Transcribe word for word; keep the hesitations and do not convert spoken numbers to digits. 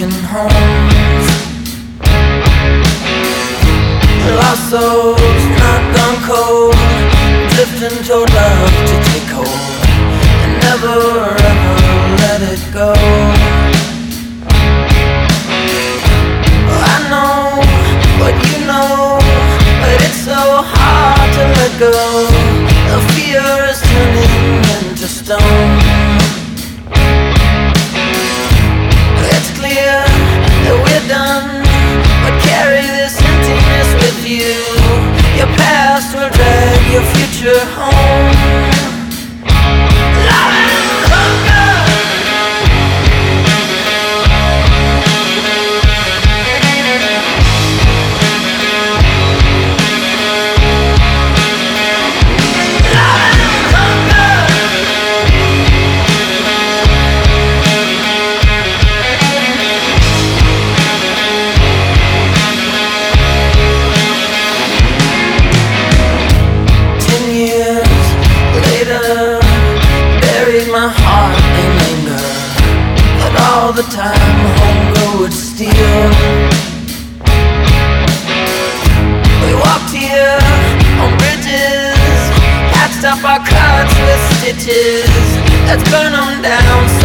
broken homes, lost souls not gone cold, drifting toward love to take hold, and never ever let it go. I know what you know, but it's so hard to let go. The fear is turning into stone. It's clear that we're done, but carry this emptiness with you. Your past will drag your future home. Love and hunger. My heart in anger at all the time hunger would steal. We walked here on bridges, patched up our cuts with stitches. Let's burn them down.